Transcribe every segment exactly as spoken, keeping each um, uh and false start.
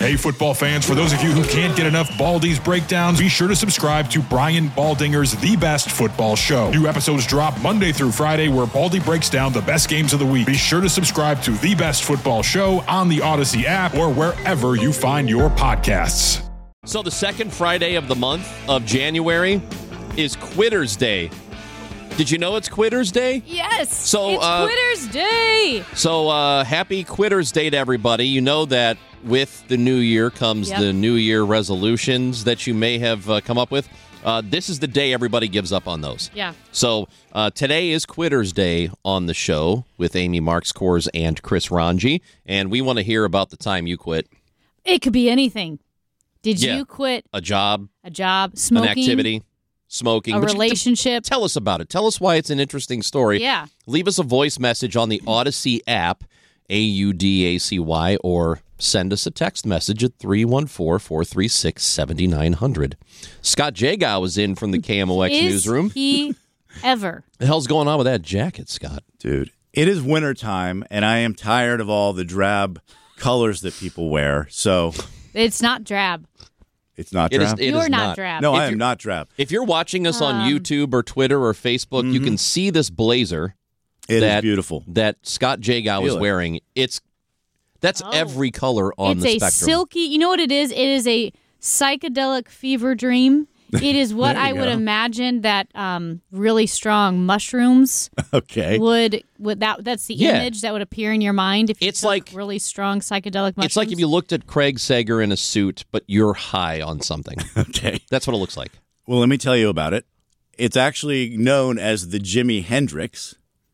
Hey, football fans, for those of you who can't get enough Baldy's breakdowns, be sure to subscribe to Brian Baldinger's The Best Football Show. New episodes drop Monday through Friday where Baldy breaks down the best games of the week. Be sure to subscribe to The Best Football Show on the Odyssey app or wherever you find your podcasts. So the second Friday of the month of January is Quitters Day. Did you know it's Quitters Day? Yes, so, it's uh, Quitters Day. So uh, happy Quitters Day to everybody. You know that with the new year comes Yep. the New Year resolutions that you may have uh, come up with. Uh, this is the day everybody gives up on those. Yeah. So uh, today is Quitters Day on the show with Amy Marks Kors and Chris Ranji, and we want to hear about the time you quit. It could be anything. Did Yeah. you quit A job, a job, smoking, an activity, smoking, a But you- relationship? Tell us about it. Tell us why it's an interesting story. Yeah. Leave us a voice message on the Odyssey app, A U D A C Y, or send us a text message at three one four, four three six, seven nine zero zero. Scott Jagow is in from the K M O X Is newsroom. he ever? The hell's going on with that jacket, Scott? Dude, it is wintertime, and I am tired of all the drab colors that people wear, so It's not drab. it's not It is- drab. it You're is not, not. drab. no, if I am you're- not drab. If you're watching us on Um, YouTube or Twitter or Facebook, you can see this blazer It is that- beautiful. that Scott Jagow is Feel it. wearing. It's That's Oh. every color on It's the a spectrum. silky. You know what it is? It is a psychedelic fever dream. It is what There you I would go. imagine that um, really strong mushrooms Okay. would. Would that? That's the Yeah. image that would appear in your mind if you It's took like- really strong psychedelic mushrooms. It's like if you looked at Craig Sager in a suit, but you're high on something. Okay. That's what it looks like. Well, let me tell you about it. It's actually known as the Jimi Hendrix.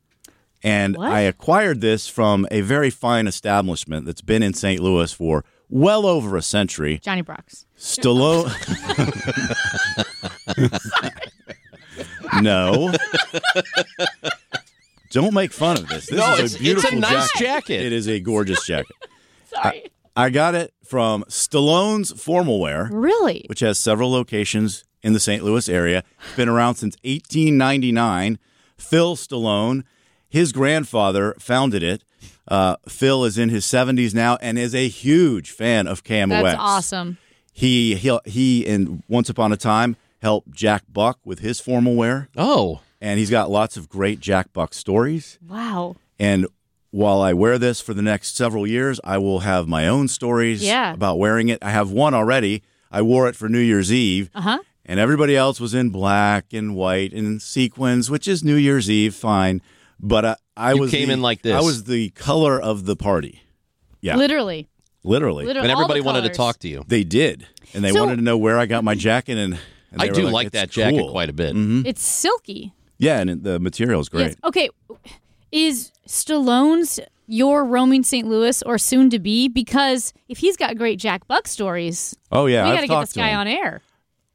And What? I acquired this from a very fine establishment that's been in Saint Louis for well over a century. Johnny Brock's. Stallone. No. Don't make fun of this. This No, is it's- a beautiful it's a nice jacket. jacket. It is a gorgeous jacket. Sorry. I got it from Stallone's Formal Wear, Really? which has several locations in the Saint Louis area. It's been around since eighteen ninety-nine. Phil Stallone, his grandfather, founded it. Uh, Phil is in his seventies now and is a huge fan of K M O X. That's awesome. He he he, and once upon a time helped Jack Buck with his formal wear, Oh, and he's got lots of great Jack Buck stories. Wow. And while I wear this for the next several years, I will have my own stories Yeah. about wearing it. I have one already. I wore it for New Year's Eve. Uh huh. And everybody else was in black and white and sequins, which is New Year's Eve, fine. But uh, I You was came the- in like this. I was the color of the party. Yeah, Literally. literally. Literally. and all everybody the wanted to colors. talk to you. They did, and they So- wanted to know where I got my jacket. And, and they I were do like "It's that jacket cool." quite a bit. Mhm. It's silky. Yeah, and it- the material is great. Yes. Okay. Is Stallone's your roaming Saint Louis or soon to be? Because if he's got great Jack Buck stories, Oh yeah, we I've got to get talked this to guy him. on air.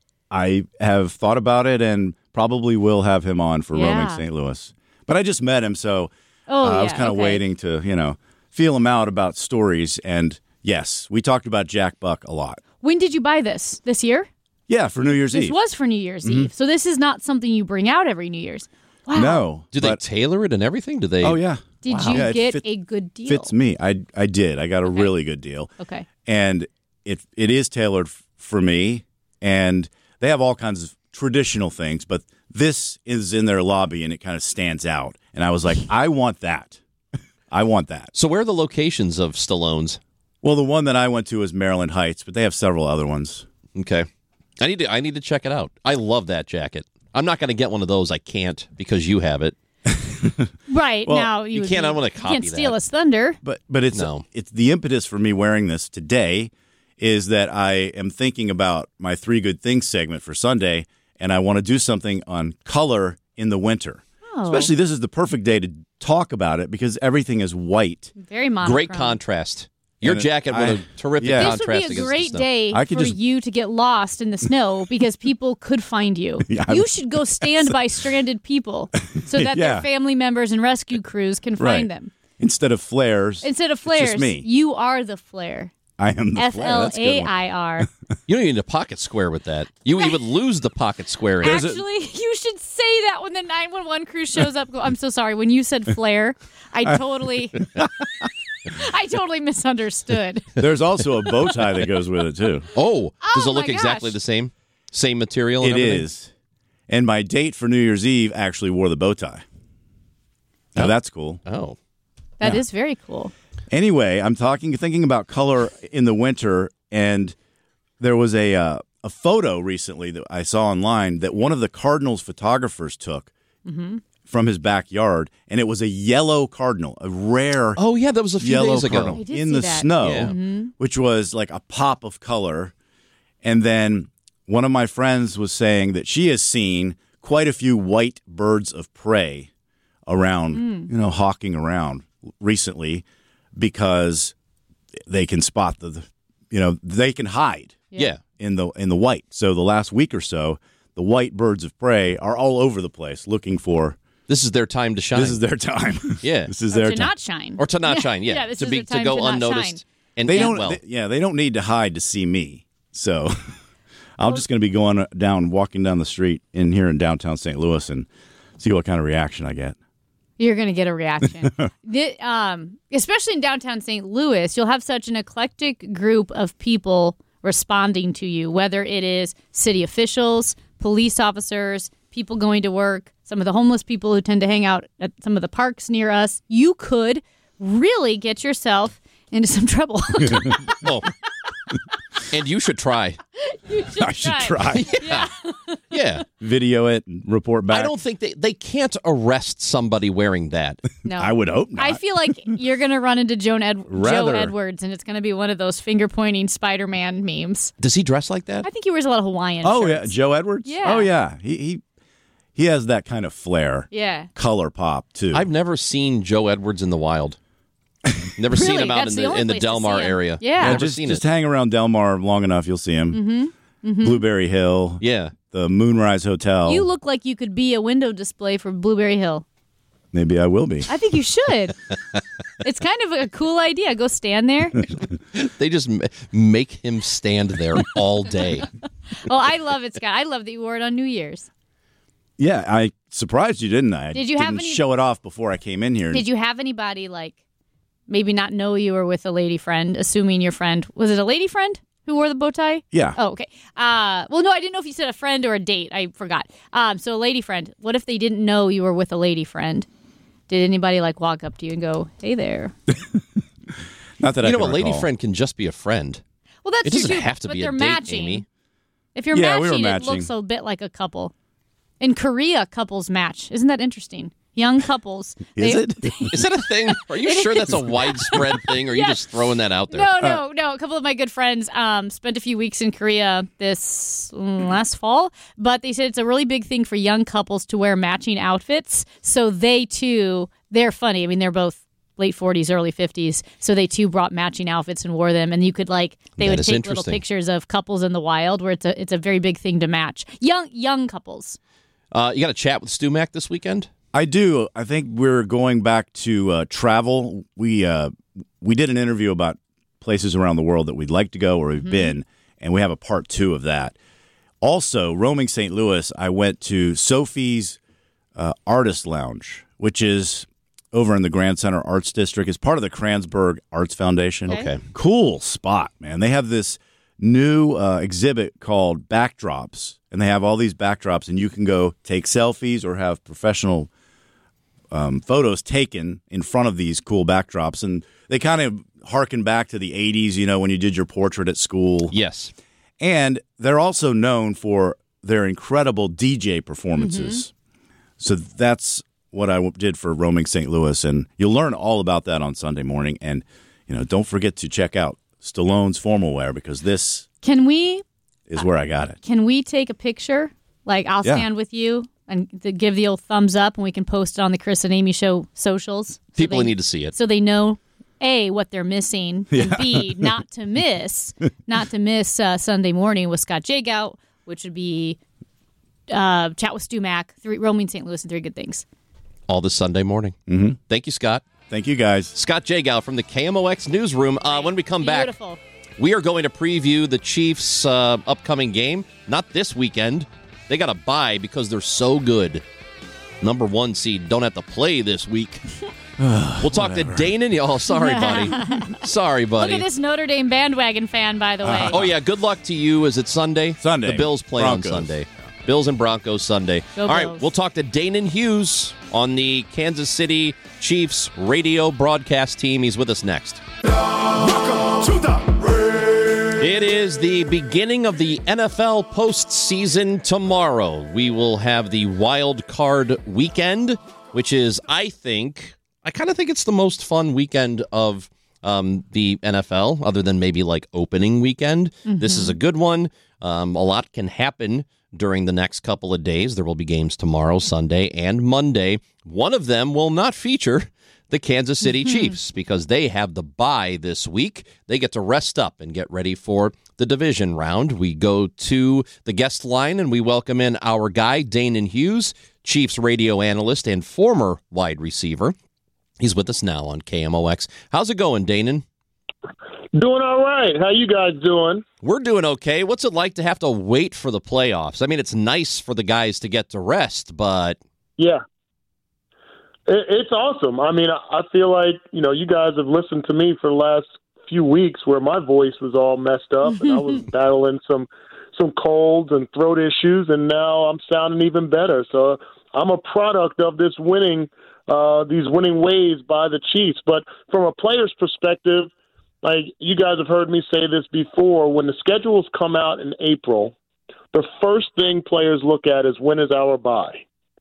I have thought about it and probably will have him on for Yeah. roaming Saint Louis. But I just met him, so Oh, uh, yeah. I was kind of okay. waiting to, you know, feel him out about stories. And yes, we talked about Jack Buck a lot. When did you buy this? This year? Yeah, for New Year's This Eve. was for New Year's Eve. So this is not something you bring out every New Year's. Wow. No. Do they but- tailor it and everything? Do they? Oh yeah. Did Wow. you Yeah, it get fit- a good deal? Fits me. I I did. I got a Okay. really good deal, Okay. and it it is tailored f- for me. And they have all kinds of traditional things, but this is in their lobby, and it kind of stands out. And I was like, I want that. I want that. So where are the locations of Stallone's? Well, the one that I went to is Maryland Heights, but they have several other ones. Okay, I need to. I need to check it out. I love that jacket. I'm not going to get one of those. I can't because you have it. Right. Well, now you, you would can't- be- I wanna you copy can't steal that. us thunder. But but it's No. it's the impetus for me wearing this today is that I am thinking about my Three Good Things segment for Sunday, and I want to do something on color in the winter. Oh. Especially this is the perfect day to talk about it because everything is white. Very monochrome. Great contrast. Your And jacket with I- a terrific yeah. This contrast would be a against great the snow. day I could for just- you to get lost in the snow because people could find you. Yeah, I- you should go stand by stranded people so that Yeah. their family members and rescue crews can Right. find them. Instead of flares, Instead of it's just flares, me. you are the flare. I am the F flare. L That's a good A one. I R. You don't need a pocket square with that. You even lose the pocket square. in it. Actually, you should say that when the nine one one crew shows up. Go, I'm so sorry. When you said flare, I totally. I totally misunderstood. There's also a bow tie that goes with it, too. Oh, does Oh, it look my exactly gosh. the same? Same material and It everything? is. And my date for New Year's Eve actually wore the bow tie. Now, Oh. that's cool. Oh. That Yeah. is very cool. Anyway, I'm talking, thinking about color in the winter, and there was a uh, a photo recently that I saw online that one of the Cardinals photographers took Mm-hmm. from his backyard, and it was a yellow cardinal, a rare Oh, yeah, that was a few yellow days ago. cardinal I did in see the that. snow, Yeah. which was like a pop of color. And then one of my friends was saying that she has seen quite a few white birds of prey around, Mm. you know, hawking around recently because they can spot the, the you know, they can hide Yeah. in the in the white. So the last week or so, the white birds of prey are all over the place looking for. This is their time to shine. This is their time. Yeah. this is Or their to time. not shine. or to not shine, yeah. Yeah, this to is be the time to go to not unnoticed shine. and They eat don't. well. they- yeah, they don't need to hide to see me. So I'm just going to be going down, walking down the street in here in downtown Saint Louis, and see what kind of reaction I get. You're going to get a reaction. the, um, especially in downtown Saint Louis, you'll have such an eclectic group of people responding to you, whether it is city officials, police officers, people going to work, some of the homeless people who tend to hang out at some of the parks near us. You could really get yourself into some trouble. Oh. And you should try. You should I should try. Yeah. Yeah. Video it and report back. I don't think they, they can't arrest somebody wearing that. No. I would hope not. I feel like you're going to run into Joan Ed- Joe Rather. Edwards, and it's going to be one of those finger pointing Spider Man memes. Does he dress like that? I think he wears a lot of Hawaiian oh yeah, shirts. Joe Edwards. Yeah. Oh yeah, he he he has that kind of flair, Yeah. color pop too. I've never seen Joe Edwards in the wild. Never seen Really? him out That's in the the, only in the place to Del see Mar him. area. Yeah. yeah, Never just seen just it. hang around Del Mar long enough, you'll see him. Mm-hmm. Blueberry Hill. Yeah. The Moonrise Hotel. You look like you could be a window display for Blueberry Hill. Maybe I will be. I think you should. It's kind of a cool idea. Go stand there. They just m- make him stand there all day. Well, I love it, Scott. I love that you wore it on New Year's. Yeah, I surprised you, didn't I? I Did you have didn't any- show it off before I came in here. Did you have anybody, like, maybe not know you were with a lady friend, assuming your friend, was it a lady friend who wore the bow tie? Yeah. Oh, okay. Uh, well, no, I didn't know if you said a friend or a date. I forgot. Um, so a lady friend. What if they didn't know you were with a lady friend? Did anybody, like, walk up to you and go, hey there? Not that I You know, can a lady recall. friend can just be a friend. Well, that's It doesn't true, have to but be a they're date, matching. Amy. If you're Yeah, we matching, were it matching. looks a bit like a couple. In Korea, couples match. Isn't that interesting? Young couples. Is they- it? Is that a thing? Are you sure that's a widespread thing, or are you Yeah. just throwing that out there? No, no, no. A couple of my good friends um, spent a few weeks in Korea this mm, last fall, but they said it's a really big thing for young couples to wear matching outfits. So they too, they're funny. I mean, they're both late forties, early fifties. So they too brought matching outfits and wore them. And you could like they That would is take little interesting. pictures of couples in the wild, where it's a it's a very big thing to match young young couples. Uh, you got a chat with Stu Mac this weekend? I do. I think we're going back to uh, travel. We uh, we did an interview about places around the world that we'd like to go or we've been, and we have a part two of that. Also, roaming Saint Louis, I went to Sophie's uh, Artist Lounge, which is over in the Grand Center Arts District. It's part of the Kranzberg Arts Foundation. Okay. Okay. Cool spot, man. They have this new uh, exhibit called Backdrops, and they have all these backdrops, and you can go take selfies or have professional um, photos taken in front of these cool backdrops. And they kind of harken back to the eighties, you know, when you did your portrait at school. Yes. And they're also known for their incredible D J performances. So that's what I w- did for roaming Saint Louis, and you'll learn all about that on Sunday morning. And you know, don't forget to check out Stallone's formal wear, because this Can we is where I got it. can we take a picture? Like I'll Yeah. stand with you and to give the old thumbs up, and we can post it on the Chris and Amy Show socials. So People they- need to see it. so they know A, what they're missing, and B, not to miss, not to miss uh, Sunday morning with Scott Jagout, which would be uh, chat with Stu Mac, three, roaming Saint Louis, and three good things. All this Sunday morning. Mm-hmm. Thank you, Scott. Thank you, guys. Scott Jagow from the K M O X newsroom. Uh, when we come back, Beautiful. we are going to preview the Chiefs' uh, upcoming game. Not this weekend. They got a bye because they're so good. Number one seed don't have to play this week. We'll talk to Danon. Oh, sorry, buddy. Sorry, buddy. Look at this Notre Dame bandwagon fan, by the way. Uh, oh, yeah. Good luck to you. Is it Sunday? Sunday. The Bills play Broncos. on Sunday. Bills and Broncos Sunday. Go All right, Bills. we'll talk to Danon Hughes on the Kansas City Chiefs radio broadcast team. He's with us next. Welcome to the It is the beginning of the N F L postseason tomorrow. We will have the wild card weekend, which is, I think, I kind of think it's the most fun weekend of um, the N F L, other than maybe like opening weekend. Mm-hmm. This is a good one. Um, a lot can happen during the next couple of days. There will be games tomorrow, Sunday, and Monday. One of them will not feature the Kansas City mm-hmm. Chiefs because they have the bye this week. They get to rest up and get ready for the division round. We go to the guest line and we welcome in our guy, Danon Hughes, Chiefs radio analyst and former wide receiver. He's with us now on K M O X. How's it going, Danon? Doing all right. How you guys doing? We're doing okay. What's it like to have to wait for the playoffs? I mean, it's nice for the guys to get to rest, but... Yeah. It, it's awesome. I mean, I, I feel like, you know, you guys have listened to me for the last few weeks where my voice was all messed up and I was battling some some colds and throat issues, and now I'm sounding even better. So I'm a product of this winning, uh, these winning ways by the Chiefs. But from a player's perspective, like you guys have heard me say this before, when the schedules come out in April, the first thing players look at is when is our bye.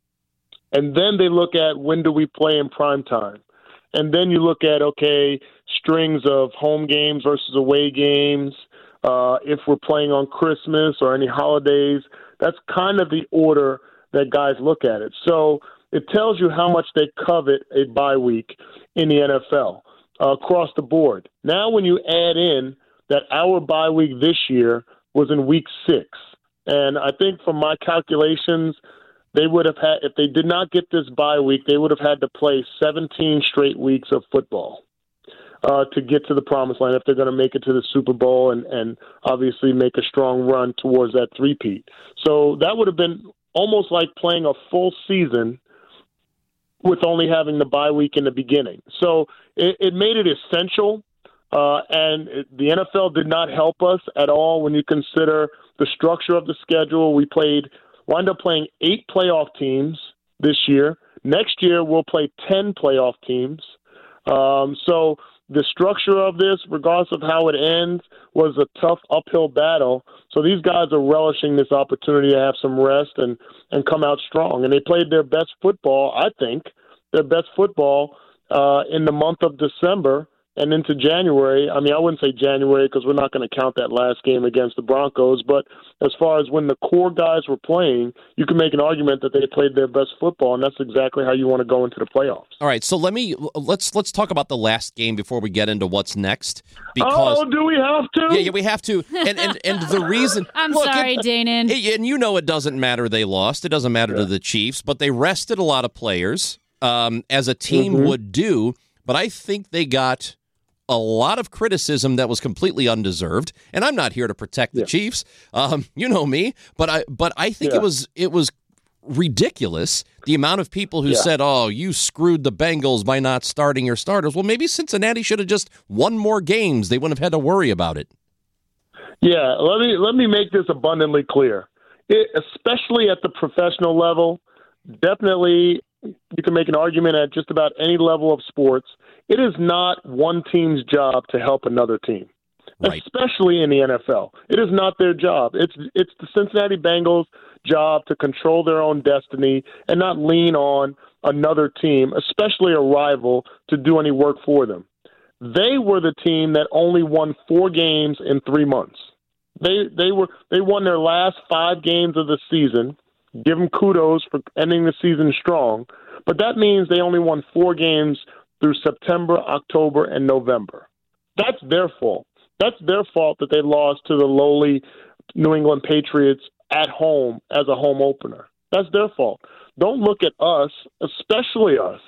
And then they look at when do we play in prime time. And then you look at, okay, strings of home games versus away games, uh, if we're playing on Christmas or any holidays. That's kind of the order that guys look at it. So it tells you how much they covet a bye week in the N F L. Uh, across the board. Now when you add in that our bye week this year was in week six, and I think from my calculations, they would have had, if they did not get this bye week, they would have had to play seventeen straight weeks of football uh, to get to the promised land if they're going to make it to the Super Bowl and, and obviously make a strong run towards that three-peat. So that would have been almost like playing a full season with only having the bye week in the beginning. So it, it made it essential, uh, and it, the N F L did not help us at all when you consider the structure of the schedule. We played, wound up playing eight playoff teams this year. Next year, we'll play ten playoff teams. Um, so the structure of this, regardless of how it ends, was a tough uphill battle. So these guys are relishing this opportunity to have some rest and, and come out strong. And they played their best football, I think, their best football uh, in the month of December and into January. I mean, I wouldn't say January because we're not going to count that last game against the Broncos. But as far as when the core guys were playing, you can make an argument that they played their best football, and that's exactly how you want to go into the playoffs. All right, so let me let's let's talk about the last game before we get into what's next. Because, oh, do we have to? Yeah, yeah, we have to. And and, and the reason I'm look, sorry, it, Danon. it, and you know it doesn't matter they lost. It doesn't matter yeah. to the Chiefs, but they rested a lot of players, um, as a team mm-hmm. would do. But I think they got a lot of criticism that was completely undeserved, and I'm not here to protect the yeah. Chiefs. Um, you know me, but I but I think yeah. it was it was ridiculous the amount of people who yeah. said, "Oh, you screwed the Bengals by not starting your starters." Well, maybe Cincinnati should have just won more games. They wouldn't have had to worry about it. Yeah, let me let me make this abundantly clear. It, especially at the professional level, definitely you can make an argument at just about any level of sports. It is not one team's job to help another team, right. especially in the N F L. It is not their job. It's it's the Cincinnati Bengals' job to control their own destiny and not lean on another team, especially a rival, to do any work for them. They were the team that only won four games in three months. They they were they won their last five games of the season. Give them kudos for ending the season strong, but that means they only won four games through September, October, and November. That's their fault. That's their fault that they lost to the lowly New England Patriots at home as a home opener. That's their fault. Don't look at us, especially us,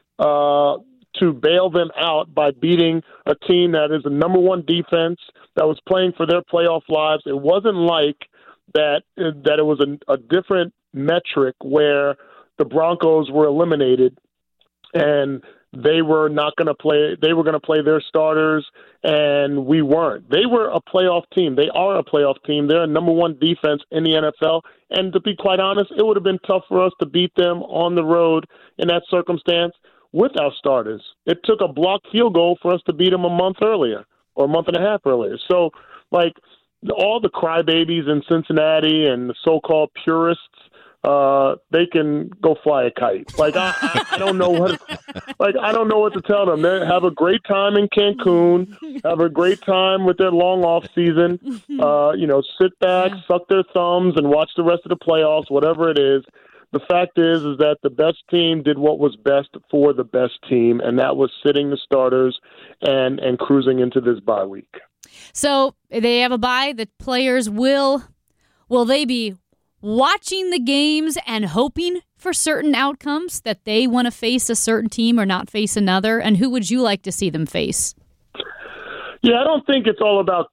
uh, to bail them out by beating a team that is the number one defense that was playing for their playoff lives. It wasn't like that, that it was a, a different metric where the Broncos were eliminated and they were not going to play. They were going to play their starters, and we weren't. They were a playoff team. They are a playoff team. They're a number one defense in the N F L. And to be quite honest, it would have been tough for us to beat them on the road in that circumstance with our starters. It took a blocked field goal for us to beat them a month earlier or a month and a half earlier. So, like, all the crybabies in Cincinnati and the so-called purists, uh, they can go fly a kite. Like, I, I, I don't know what, like, I don't know what to tell them. They have a great time in Cancun, have a great time with their long off season. Uh, you know, sit back, suck their thumbs, and watch the rest of the playoffs, whatever it is. The fact is, is that the best team did what was best for the best team, and that was sitting the starters and, and cruising into this bye week. So they have a bye. The players will, will they be watching the games and hoping for certain outcomes that they want to face a certain team or not face another? And who would you like to see them face? Yeah, I don't think it's all about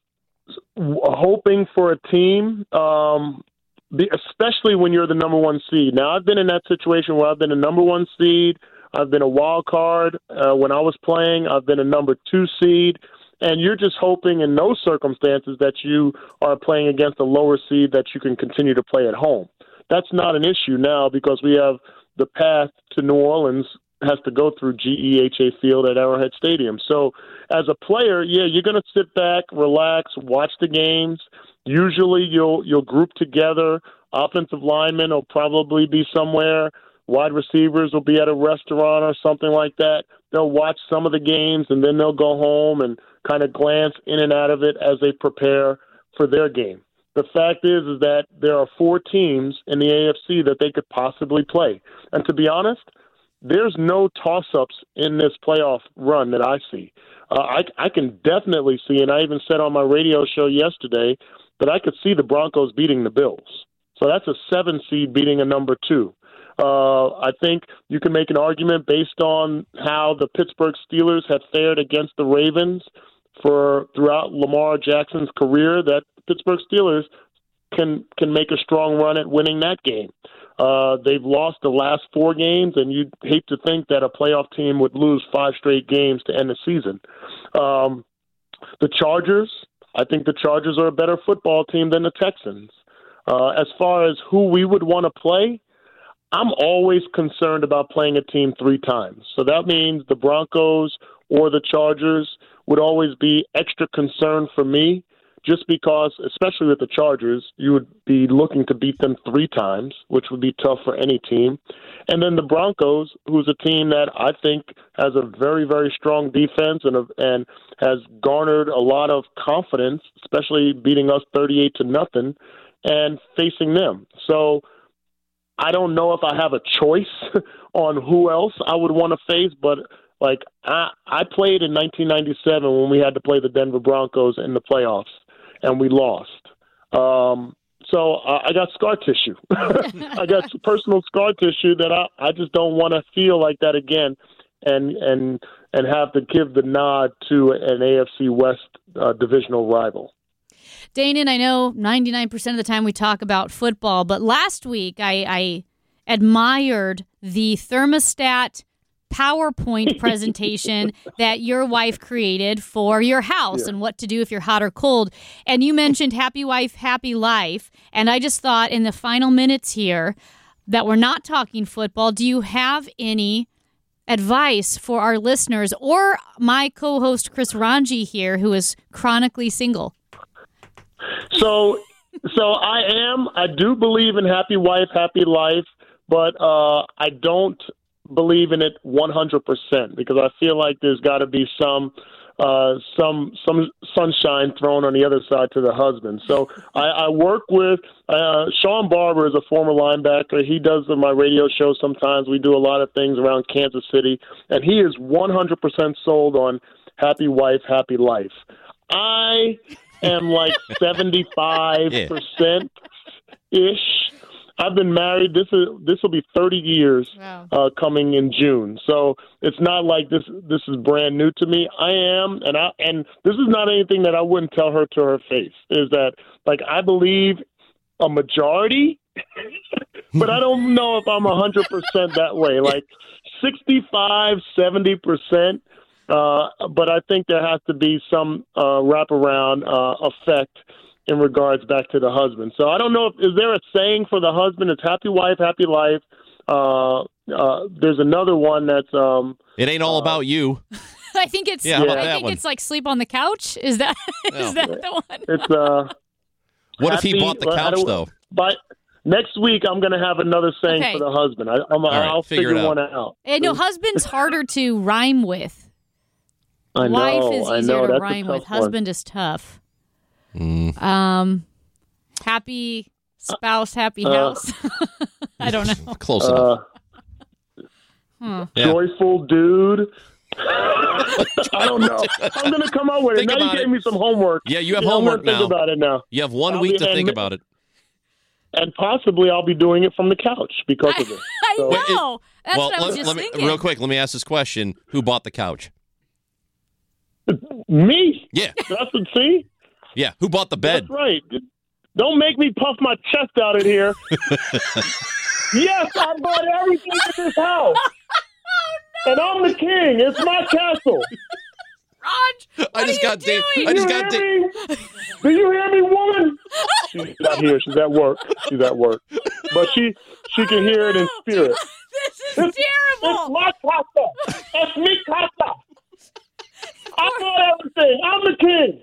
hoping for a team. Um, especially when you're the number one seed. Now, I've been in that situation where I've been a number one seed. I've been a wild card uh, when I was playing. I've been a number two seed. And you're just hoping in those circumstances that you are playing against a lower seed that you can continue to play at home. That's not an issue now because we have the path to New Orleans has to go through G E H A Field at Arrowhead Stadium. So as a player, yeah, you're going to sit back, relax, watch the games. Usually you'll you'll group together. Offensive linemen will probably be somewhere. Wide receivers will be at a restaurant or something like that. They'll watch some of the games, and then they'll go home and kind of glance in and out of it as they prepare for their game. The fact is, is that there are four teams in the A F C that they could possibly play. And to be honest, there's no toss-ups in this playoff run that I see. Uh, I, I can definitely see, and I even said on my radio show yesterday, that I could see the Broncos beating the Bills. So that's a seven seed beating a number two. Uh, I think you can make an argument based on how the Pittsburgh Steelers have fared against the Ravens for throughout Lamar Jackson's career that the Pittsburgh Steelers can can make a strong run at winning that game. Uh, they've lost the last four games, and you'd hate to think that a playoff team would lose five straight games to end the season. Um, the Chargers, I think the Chargers are a better football team than the Texans. Uh, as far as who we would want to play, I'm always concerned about playing a team three times. So that means the Broncos or the Chargers would always be extra concerned for me just because, especially with the Chargers, you would be looking to beat them three times, which would be tough for any team. And then the Broncos, who's a team that I think has a very, very strong defense and, a, and has garnered a lot of confidence, especially beating us thirty-eight to nothing and facing them. So I don't know if I have a choice on who else I would want to face, but like I, I played in nineteen ninety-seven when we had to play the Denver Broncos in the playoffs, and we lost. Um, so I, I got scar tissue. I got personal scar tissue that I, I just don't want to feel like that again, and and and have to give the nod to an A F C West uh, divisional rival. Danon, I know ninety-nine percent of the time we talk about football, but last week I, I admired the thermostat PowerPoint presentation that your wife created for your house yeah. and what to do if you're hot or cold. And you mentioned happy wife, happy life. And I just thought in the final minutes here that we're not talking football. Do you have any advice for our listeners or my co-host Chris Ranji here, who is chronically single? So, so I am. I do believe in happy wife, happy life, but uh, I don't believe in it one hundred percent because I feel like there's got to be some, uh, some, some sunshine thrown on the other side to the husband. So I, I work with uh, Sean Barber is a former linebacker. He does my radio show sometimes. We do a lot of things around Kansas City, and he is one hundred percent sold on happy wife, happy life. I am like seventy-five percent ish. I've been married. This is this will be thirty years wow. uh, coming in June. So it's not like this. This is brand new to me. I am, and I and this is not anything that I wouldn't tell her to her face. Is that like I believe a majority, but I don't know if I'm a hundred percent that way. Like sixty-five, seventy percent. Uh, but I think there has to be some uh, wraparound uh, effect in regards back to the husband. So I don't know if is there a saying for the husband? It's happy wife, happy life. Uh, uh, there's another one that's um, it ain't all uh, about you. I think it's yeah, I think one? it's like sleep on the couch. Is that is that the one? It's uh. What happy, if he bought the couch though? But next week I'm going to have another saying okay. for the husband. I, I'm, right, I'll figure, figure one out. I know husband's harder to rhyme with. I know, Wife is I easier know, to that's rhyme with. one. Husband is tough. Mm. Um, happy spouse, happy uh, house. I don't know. Close uh, enough. Hmm. Yeah. Joyful dude. I don't know. I'm going to come up with think it. Now you gave it. me some homework. Yeah, you have you know, homework I'm gonna now. Think about it now. You have one I'll week be, to think and, about it. And possibly I'll be doing it from the couch because of it. I So. know. It, That's well, what I was let, just let me, thinking. real quick, let me ask this question. Who bought the couch? Me? Yeah. That's what, see? Yeah. Who bought the bed? That's right. Don't make me puff my chest out in here. Yes, I bought everything in this house. Oh, no. And I'm the king. It's my castle. Raj, I just got doing? I just got Do you hear me, woman? She's not here. She's at work. She's at work. But she she can hear it in spirit. This is It's, terrible. it's my casa. It's mi casa. I bought everything. I'm the king.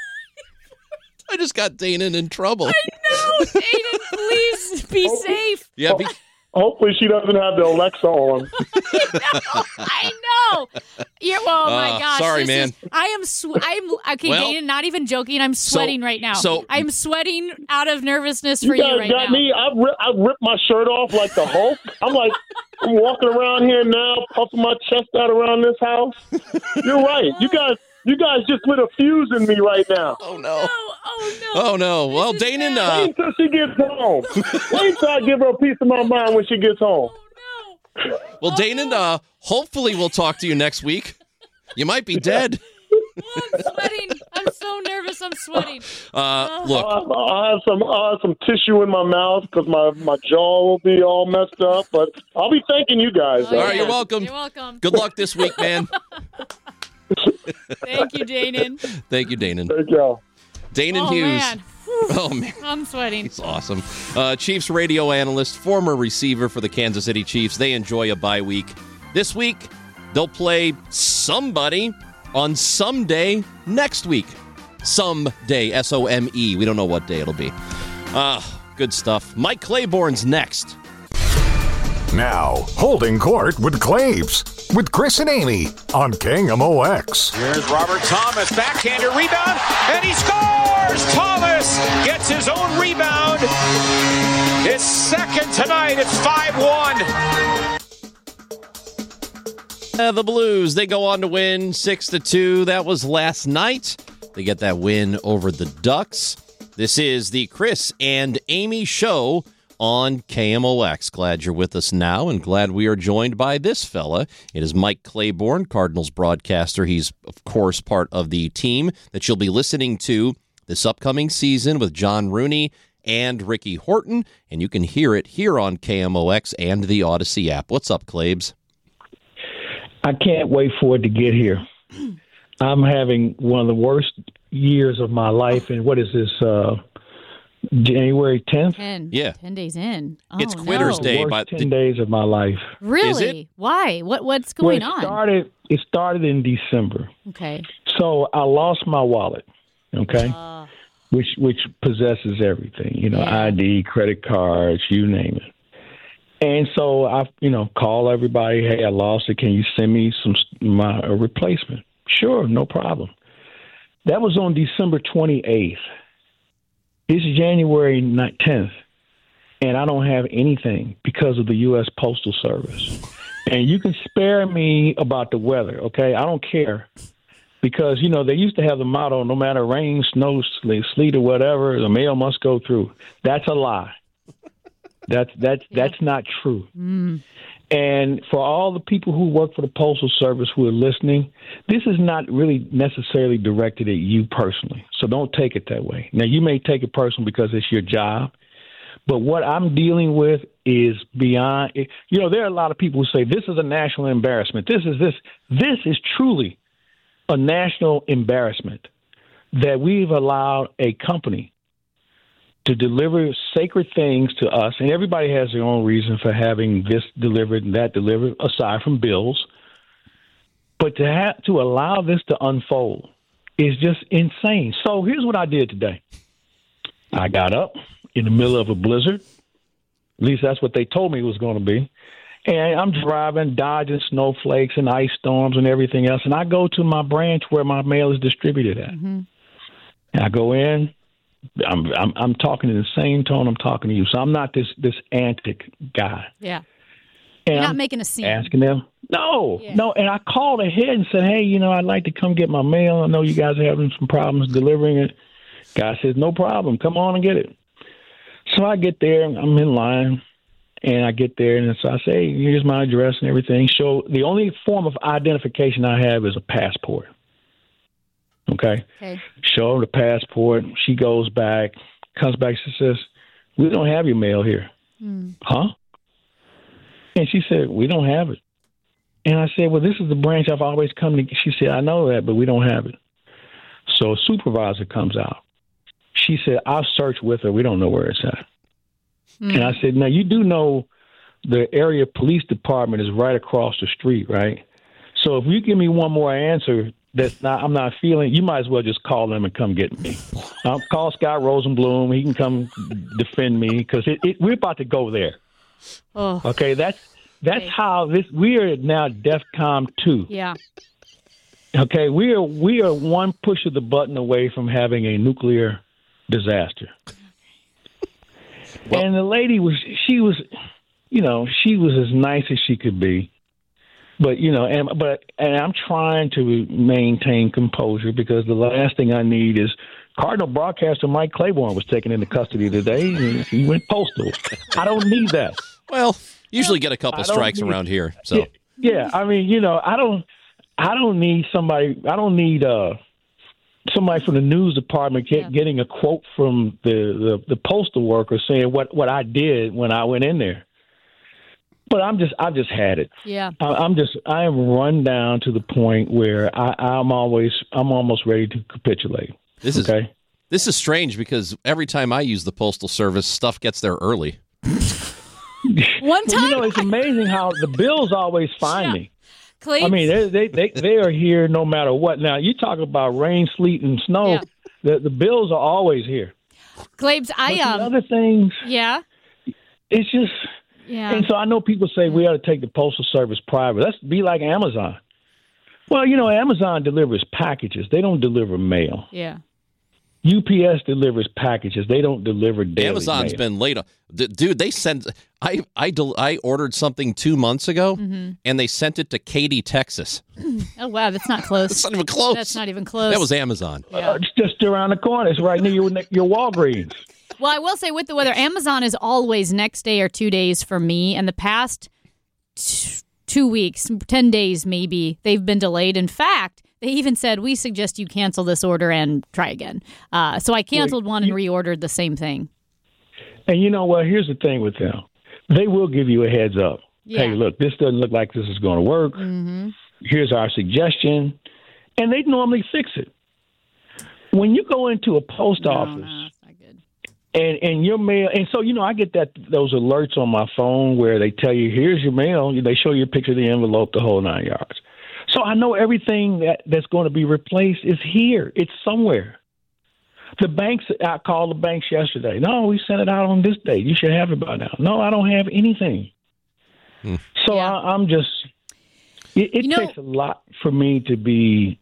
I just got Dana in trouble. No, Aiden, please be Oh. safe. Yeah, be, Hopefully she doesn't have the Alexa on. I know. You're, oh my Uh, gosh. sorry, this man. Is, I am. Sw- I'm okay, Well, Dana. Not even joking. I'm sweating right now. so- I'm sweating out of nervousness for You guys you right got now. me. I rip, I ripped my shirt off like the Hulk. I'm like, I'm walking around here now, puffing my chest out around this house. You're right. You guys, you guys just lit a fuse in me right now. oh no. Oh, oh no. Oh no. Well, This is Dana, bad. uh, Wait until she gets home. Wait until I give her a piece of my mind when she gets home. Oh no. well, Oh, Dana, no. uh, hopefully we'll talk to you next week. You might be dead. Oh, I'm sweating. I'm so nervous. I'm sweating. Uh, look, I'll, I'll have some, I'll have some tissue in my mouth because my, my jaw will be all messed up. But I'll be thanking you guys. Oh, though. All right, you're welcome. You're welcome. good luck this week, man. Thank you, Danon. Thank you, Dana. Thank y'all. Dana Oh Hughes. man. Whew. Oh man. I'm sweating. He's awesome. Uh, Chiefs radio analyst, former receiver for the Kansas City Chiefs. They enjoy a bye week. This week, they'll play somebody on some day next week. Someday, S O M E. We don't know what day it'll be. Ah, good stuff. Mike Claiborne's next. Now, holding court with Claves with Chris and Amy on K M O X. Here's Robert Thomas, backhander rebound, and he scores! Thomas gets his own rebound. His second tonight. It's five one. Uh, the Blues, they go on to win six to two. That was last night. They get that win over the Ducks. This is the Chris and Amy show on K M O X. Glad you're with us now, and glad we are joined by this fella. It is Mike Claiborne, Cardinals broadcaster. He's, of course, part of the team that you'll be listening to this upcoming season with John Rooney and Ricky Horton, and you can hear it here on K M O X and the Odyssey app. What's up, Claibs? I can't wait for it to get here. I'm having one of the worst years of my life, and what is this, uh, January tenth? Ten. Yeah. Ten days in. Oh, It's Quitter's no. Day. Worst but ten days of my life. Really? Is it? Why? What? What's going well, it on? started, it started in December. Okay. So I lost my wallet, okay, Uh, which which possesses everything, you know, Yeah. I D, credit cards, you name it. And so I, you know, call everybody. Hey, I lost it. Can you send me some my a replacement? Sure, no problem. That was on December twenty-eighth. It's January tenth, and I don't have anything because of the U S Postal Service. And you can spare me about the weather, okay? I don't care. Because, you know, they used to have the motto, no matter rain, snow, sleet, or whatever, the mail must go through. That's a lie. That's that's that's not true. mm. And for all the people who work for the Postal Service who are listening, this is not really necessarily directed at you personally. So don't take it that way. Now, you may take it personal because it's your job. But what I'm dealing with is beyond. You know, there are a lot of people who say this is a national embarrassment. This is this. This is truly a national embarrassment that we've allowed a company to deliver sacred things to us, and everybody has their own reason for having this delivered and that delivered, aside from bills. But to have to allow this to unfold is just insane. So here's what I did today. I got up in the middle of a blizzard. At least that's what they told me it was going to be. And I'm driving, dodging snowflakes and ice storms and everything else. And I go to my branch where my mail is distributed at. Mm-hmm. And I go in. I'm, I'm I'm talking in the same tone I'm talking to you. So I'm not this this antic guy. Yeah. And You're not I'm making a scene. Asking them. No, Yeah. no. And I called ahead and said, hey, you know, I'd like to come get my mail. I know you guys are having some problems delivering it. Guy says, no problem. Come on and get it. So I get there. I'm in line. And I get there. And so I say, hey, here's my address and everything. So the only form of identification I have is a passport. Okay. Okay. Show her the passport. She goes back, comes back. She says, we don't have your mail here. Mm. Huh? And she said, we don't have it. And I said, well, this is the branch I've always come to. She said, I know that, but we don't have it. So a supervisor comes out. She said, I've searched with her. We don't know where it's at. Mm. And I said, now, you do know the area police department is right across the street, right? So if you give me one more answer that's not, I'm not feeling, you might as well just call them and come get me. I'll call Scott Rosenblum. He can come defend me because it, it, we're about to go there. Oh. Okay, that's that's Okay. how this. We are now DEFCON two. Yeah. Okay, we are we are one push of the button away from having a nuclear disaster. Well- and the lady was, she was, you know, she was as nice as she could be. But, you know, and but and I'm trying to maintain composure because the last thing I need is Cardinal broadcaster Mike Claiborne was taken into custody today. And he went postal. I don't need that. Well, usually get a couple I don't strikes need- around here. So Yeah, yeah, I mean, you know, I don't, I don't need somebody. I don't need uh, somebody from the news department get, Yeah. getting a quote from the, the, the postal worker saying what, what I did when I went in there. But I'm just, I've just had it. Yeah. I, I'm just, I am run down to the point where I, I'm always, I'm almost ready to capitulate. this is Okay. this is strange because every time I use the postal service, stuff gets there early. One time, You know, it's amazing how the bills always find Yeah. me. Clay, I mean, they, they they they are here no matter what. Now, you talk about rain, sleet, and snow. Yeah. The the bills are always here. Claibs, But I the um, other things, yeah, it's just. yeah. And so I know people say we ought to take the postal service private. Let's be like Amazon. Well, you know, Amazon delivers packages. They don't deliver mail. Yeah. U P S delivers packages. They don't deliver daily Amazon's mail. been late. on- D- Dude, they sent. I I del- I ordered something two months ago, Mm-hmm. and they sent it to Katy, Texas. Oh wow, that's not close. It's not even close. That's not even close. That was Amazon. Yeah. Uh, it's just around the corner. It's right near your, your Walgreens. Well, I will say with the weather, Amazon is always next day or two days for me. And the past t- two weeks, ten days maybe, they've been delayed. In fact, they even said, we suggest you cancel this order and try again. Uh, so I canceled one and reordered the same thing. And you know what? Here's the thing with them. They will give you a heads up. Yeah. Hey, look, this doesn't look like this is going to work. Mm-hmm. Here's our suggestion. And they normally fix it. When you go into a post No, office no, it's not good. and, and your mail, and so, you know, I get that those alerts on my phone where they tell you, here's your mail. They show you a picture of the envelope, the whole nine yards. So I know everything that, that's going to be replaced is here. It's somewhere. The banks, I called the banks yesterday. No, we sent it out on this date. You should have it by now. No, I don't have anything. Hmm. So Yeah. I, I'm just, it, it You know- takes a lot for me to be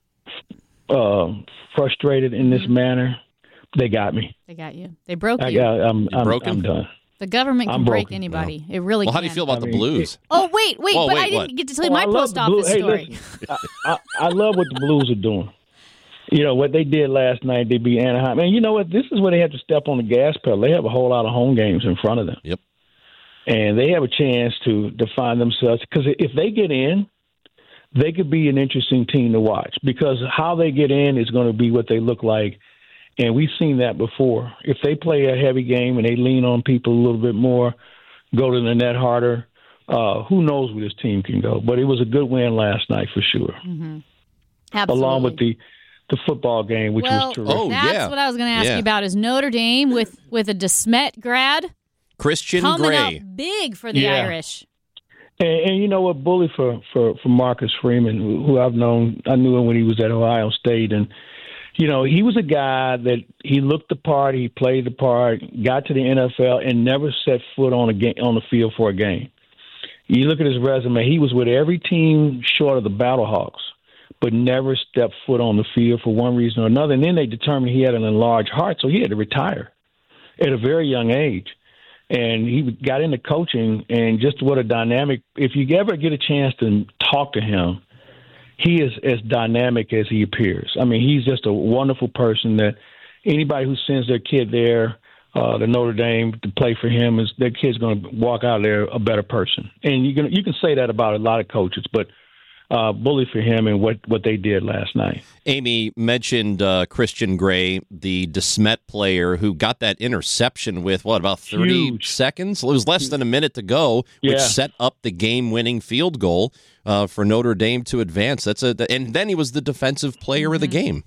uh, frustrated in this manner. They got me. They got you. They broke I you. got, I'm, I'm, broken? I'm done. The government can I'm break broken. anybody. It really Well, can. how do you feel about I the mean, Blues? Oh, wait, wait. Whoa, but wait, I didn't what? get to tell you Oh, my I love post the Blue- office hey, story. listen, I, I, I love what the Blues are doing. You know, what they did last night, they beat Anaheim. And you know what? This is where they have to step on the gas pedal. They have a whole lot of home games in front of them. Yep. And they have a chance to define themselves. Because if they get in, they could be an interesting team to watch. Because how they get in is going to be what they look like. And we've seen that before. If they play a heavy game and they lean on people a little bit more, go to the net harder. Uh, who knows where this team can go? But it was a good win last night for sure. Mm-hmm. Absolutely. Along with the, the football game, which well, was terrific. Oh, that's yeah. what I was going to ask Yeah. you about is Notre Dame with, with a DeSmet grad Christian coming Gray. up big for the Yeah. Irish. And, and you know what, bully for, for, for Marcus Freeman, who, who I've known, I knew him when he was at Ohio State, and you know he was a guy that he looked the part, he played the part, got to the N F L, and never set foot on a game, on the field for a game. You look at his resume; he was with every team short of the Battlehawks, but never stepped foot on the field for one reason or another. And then they determined he had an enlarged heart, so he had to retire at a very young age. And he got into coaching, and just what a dynamic. If you ever get a chance to talk to him, he is as dynamic as he appears. I mean, he's just a wonderful person that anybody who sends their kid there uh, to Notre Dame to play for him, is their kid's going to walk out of there a better person. And you can you can say that about a lot of coaches, but uh, bully for him and what, what they did last night. Amy mentioned uh, Christian Gray, the DeSmet player who got that interception with, what, about thirty Huge. seconds? It was less than a minute to go, which Yeah. set up the game-winning field goal uh, for Notre Dame to advance. That's a, And then he was the defensive player of the game.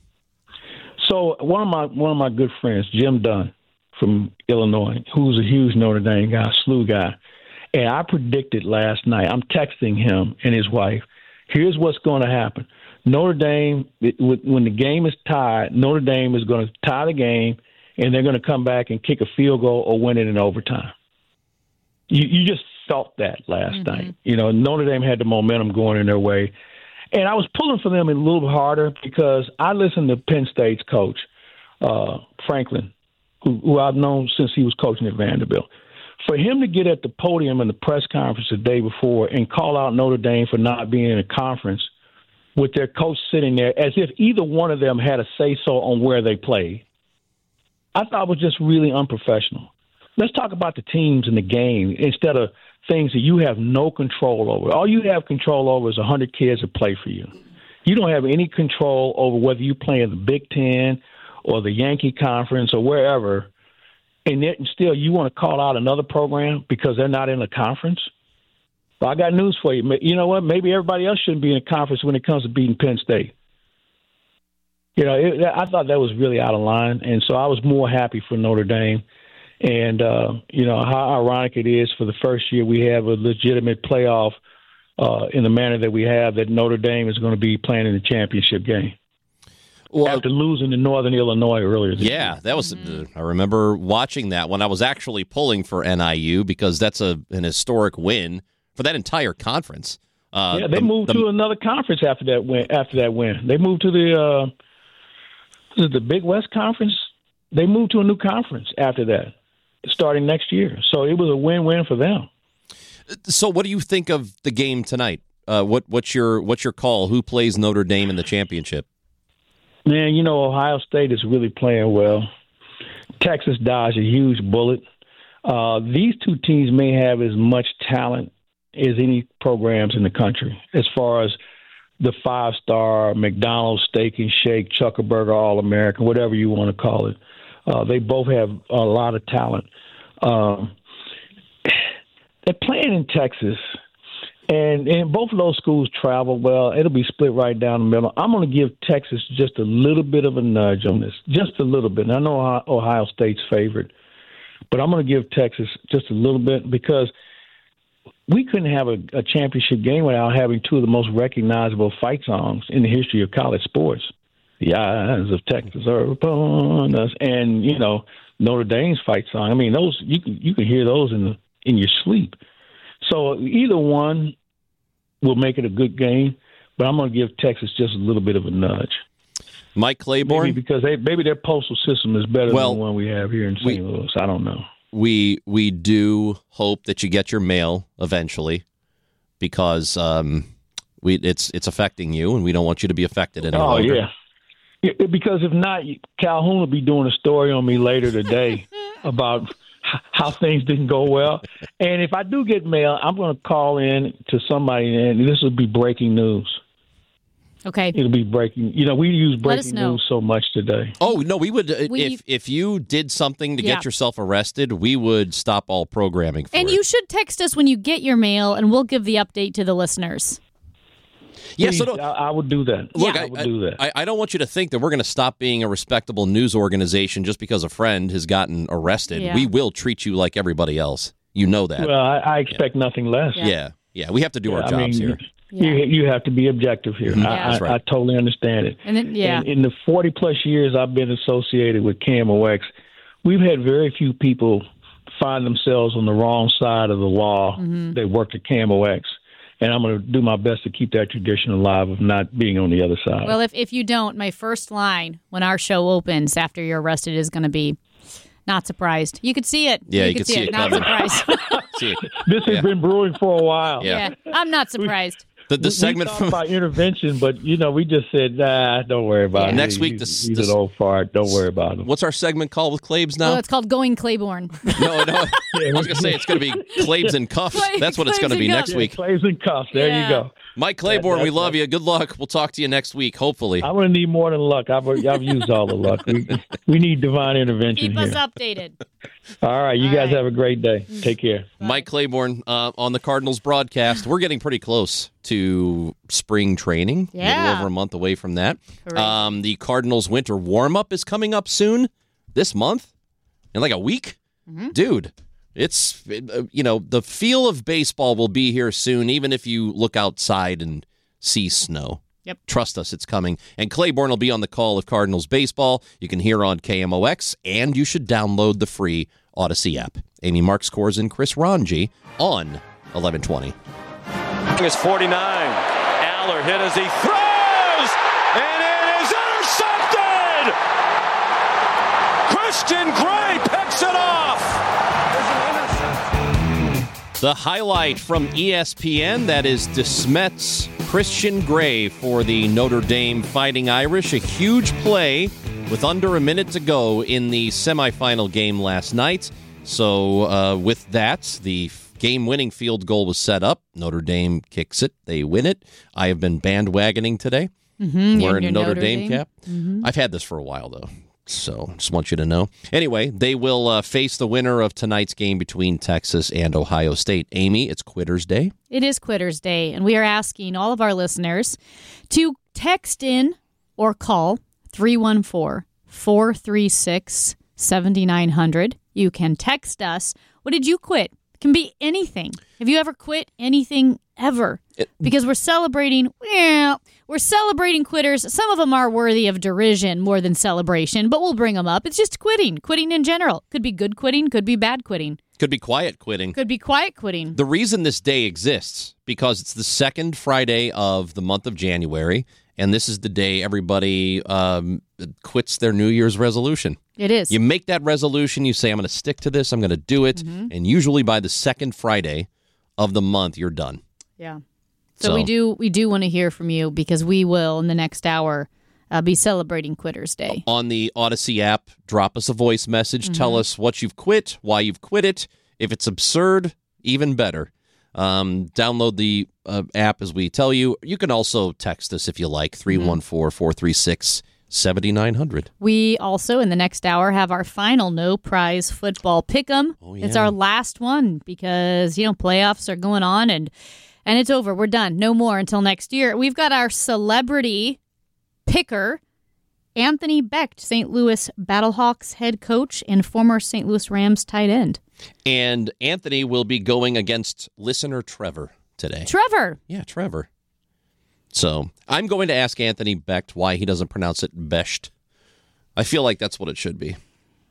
So one of my one of my good friends, Jim Dunn from Illinois, who's a huge Notre Dame guy, S L U guy, and I predicted last night, I'm texting him and his wife, here's what's going to happen. Notre Dame, when the game is tied, Notre Dame is going to tie the game, and they're going to come back and kick a field goal or win it in overtime. You, you just felt that last mm-hmm. night. You know, Notre Dame had the momentum going in their way. And I was pulling for them a little bit harder because I listened to Penn State's coach, uh, Franklin, who, who I've known since he was coaching at Vanderbilt. For him to get at the podium in the press conference the day before and call out Notre Dame for not being in a conference with their coach sitting there as if either one of them had a say-so on where they played, I thought was just really unprofessional. Let's talk about the teams in the game instead of things that you have no control over. All you have control over is one hundred kids that play for you. You don't have any control over whether you play in the Big Ten or the Yankee Conference or wherever, and yet still you want to call out another program because they're not in a conference? Well, I got news for you. You know what? Maybe everybody else shouldn't be in a conference when it comes to beating Penn State. You know, it, I thought that was really out of line, and so I was more happy for Notre Dame. And, uh, you know, how ironic it is for the first year we have a legitimate playoff uh, in the manner that we have, that Notre Dame is going to be playing in the championship game. Well, after losing to Northern Illinois earlier this yeah, year. that was. Uh, I remember watching that when I was actually pulling for N I U because that's a an historic win for that entire conference. Uh, yeah, they the, moved the, to another conference after that win. After that win, they moved to the uh, the Big West Conference. They moved to a new conference after that, starting next year. So it was a win-win for them. So, what do you think of the game tonight? Uh, what what's your what's your call? Who plays Notre Dame in the championship? Man, you know, Ohio State is really playing well. Texas dodged a huge bullet. Uh, these two teams may have as much talent as any programs in the country as far as the five-star McDonald's Steak and Shake, Chuckerburger All-American, whatever you want to call it. Uh, they both have a lot of talent. Um, they're playing in Texas. And, and both of those schools travel well. It'll be split right down the middle. I'm going to give Texas just a little bit of a nudge on this, just a little bit. And I know Ohio State's favorite, but I'm going to give Texas just a little bit because we couldn't have a, a championship game without having two of the most recognizable fight songs in the history of college sports. The eyes of Texas are upon us, and you know Notre Dame's fight song. I mean, those you can you can hear those in the, in your sleep. So either one will make it a good game, but I'm going to give Texas just a little bit of a nudge. Mike Claiborne? Maybe because they, maybe their postal system is better well, than the one we have here in Saint we, Louis. I don't know. We we do hope that you get your mail eventually because um, we it's it's affecting you, and we don't want you to be affected any Oh, longer. yeah. yeah. Because if not, Calhoun will be doing a story on me later today about how things didn't go well. And if I do get mail, I'm going to call in to somebody, and this will be breaking news. Okay. It'll be breaking. You know, we use Let us breaking know. news so much today. Oh, no, we would, uh, We- if if you did something to Yeah. get yourself arrested, we would stop all programming for And it. you should text us when you get your mail, and we'll give the update to the listeners. yeah, Please, so don't, I, I would do that. Look, I, I, would do that. I, I don't want you to think that we're going to stop being a respectable news organization just because a friend has gotten arrested. Yeah. We will treat you like everybody else. You know that. well, I, I expect nothing less. Yeah. yeah. yeah, We have to do Yeah, our I jobs mean, here. You, you have to be objective here. Mhm. I, Yeah. I, That's right. I totally understand it. And then, yeah. In, in the forty plus years I've been associated with K M O X, we've had very few people find themselves on the wrong side of the law. Mm-hmm. They work at K M O X. And I'm going to do my best to keep that tradition alive of not being on the other side. Well, if, if you don't, my first line when our show opens after you're arrested is going to be, not surprised. You could see it. Yeah, you could could see it Not coming. surprised. See, this has yeah. been brewing for a while. Yeah. yeah, I'm not surprised. the, the We- segment we thought from about intervention, but you know, we just said, "Nah, don't worry about it." Next He- week, he's, this- he's this- an old fart. Don't worry about him. what's our segment called with Claibs now? Well, it's called Going Claiborne. no, no. I was going to say it's going to be Claibs and Cuffs. Clay- That's what it's going to Claibs be and next Cuffs. week. Claves and cuffs. There Yeah. you go. Mike Claiborne, we That- love you. Good luck. We'll talk to you next week, hopefully. I'm going to need more than luck. I've, I've used all the luck. We, we need divine intervention Keep here. us updated. All right, you All guys right. have a great day. Take care. Mike Claiborne uh, on the Cardinals broadcast. We're getting pretty close to spring training. A Yeah. little over a month away from that. Correct. Um, the Cardinals winter warm-up is coming up soon, this month, in like a week. Mm-hmm. Dude, it's, it, uh, you know, the feel of baseball will be here soon, even if you look outside and see snow. Yep. Trust us, it's coming. And Claiborne will be on the call of Cardinals baseball. You can hear on K M O X, and you should download the free Odyssey app. Amy Marks Kors and Chris Ranji on eleven twenty. Is forty-nine. Aller hit as he throws, and it is intercepted. Christian Gray picks it off. The highlight from E S P N, that is DeSmet's Christian Gray for the Notre Dame Fighting Irish. A huge play with under a minute to go in the semifinal game last night. So uh, with that, the game-winning field goal was set up. Notre Dame kicks it. They win it. I have been bandwagoning today. Mm-hmm, Wearing a your Notre, Notre Dame, Dame. cap. I've had this for a while, though. So just want you to know. Anyway, they will uh, face the winner of tonight's game between Texas and Ohio State. Amy, it's Quitters Day. It is Quitters Day, and we are asking all of our listeners to text in or call three one four, four three six, seven nine zero zero. You can text us. What did you quit? It can be anything. Have you ever quit anything ever? It- Because we're celebrating, well, we're celebrating quitters. Some of them are worthy of derision more than celebration, but we'll bring them up. It's just quitting, quitting in general. Could be good quitting, could be bad quitting, Could be quiet quitting. could be quiet quitting. The reason this day exists, because it's the second Friday of the month of January, and this is the day everybody um, quits their New Year's resolution. It is. You make that resolution, you say, I'm going to stick to this, I'm going to do it, and usually by the second Friday of the month, you're done. Yeah. So, So- we do we do want to hear from you because we will in the next hour uh, be celebrating Quitters Day. On the Odyssey app, drop us a voice message. Tell us what you've quit, why you've quit it. If it's absurd, even better. Um, download the uh, app as we tell you. You can also text us if you like, three one four, four three six, seven nine zero zero. We also in the next hour have our final no prize football pick'em. Oh, yeah. It's our last one because you know playoffs are going on and and it's over. We're done. No more until next year. We've got our celebrity picker, Anthony Becht, Saint Louis Battlehawks head coach and former Saint Louis Rams tight end. And Anthony will be going against listener Trevor today. Trevor. Yeah, Trevor. So I'm going to ask Anthony Becht why he doesn't pronounce it Besht. I feel like that's what it should be.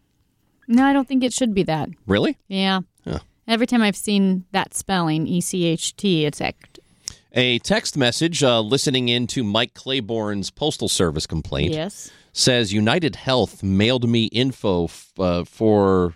No, I don't think it should be that. Really? Yeah. Huh. Every time I've seen that spelling, E C H T, it's act. A text message uh, listening in to Mike Claiborne's Postal Service complaint Yes. says United Health mailed me info f- uh, for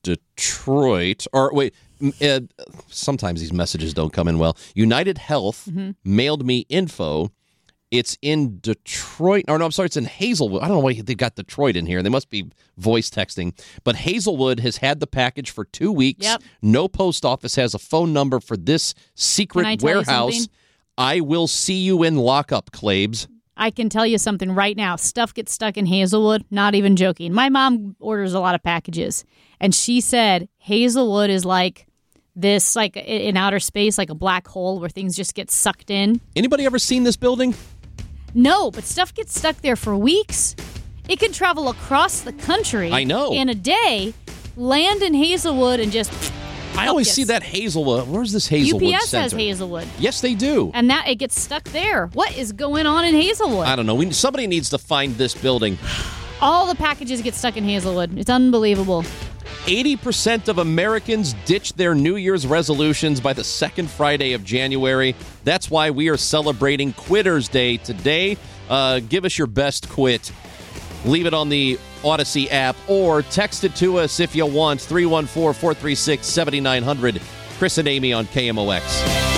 Detroit. Or wait, m- uh, sometimes these messages don't come in well. United Health mailed me info. It's in Detroit. Or no, I'm sorry, it's in Hazelwood. I don't know why they got Detroit in here. They must be voice texting. But Hazelwood has had the package for two weeks. Yep. No post office has a phone number for this secret Can I tell you warehouse. something? I will see you in lockup, Claibs. I can tell you something right now. Stuff gets stuck in Hazelwood. Not even joking. My mom orders a lot of packages, and she said Hazelwood is like this, like in outer space, like a black hole where things just get sucked in. Anybody ever seen this building? No, but stuff gets stuck there for weeks. It can travel across the country. I know. In a day, land in Hazelwood, and just. I always focus. see that Hazelwood. Where's this Hazelwood U P S Center? has Hazelwood. Yes, they do. And that it gets stuck there. What is going on in Hazelwood? I don't know. We, somebody needs to find this building. All the packages get stuck in Hazelwood. It's unbelievable. eighty percent of Americans ditch their New Year's resolutions by the second Friday of January. That's why we are celebrating Quitters Day today. Uh, give us your best quit. Leave it on the Odyssey app or text it to us if you want. three one four, four three six, seven nine zero zero. Chris and Amy on K M O X.